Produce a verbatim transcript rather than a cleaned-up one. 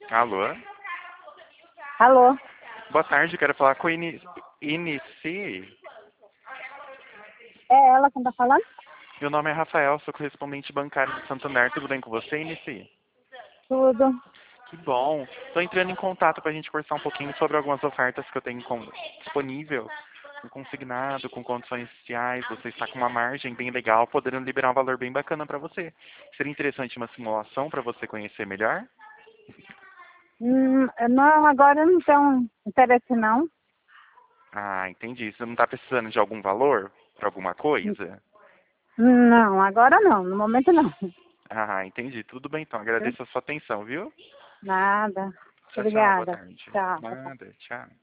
Alô? Alô? Boa tarde, quero falar com a Ini- Inici. É ela quem tá falando? Meu nome é Rafael, sou correspondente bancário de Santander. Tudo bem com você, Inici? Tudo. Que bom. Estou entrando em contato para a gente conversar um pouquinho sobre algumas ofertas que eu tenho com- disponível, com consignado, com condições sociais. Você está com uma margem bem legal, podendo liberar um valor bem bacana para você. Seria interessante uma simulação para você conhecer melhor? Hum, não, agora eu não tenho interesse não. Ah, entendi. Você não está precisando de algum valor para alguma coisa? Não, agora não, no momento não. Ah, entendi. Tudo bem então. Agradeço a sua atenção, viu? Nada. Tchau, tchau. Boa Obrigada. tarde. Tchau. Nada. Tchau.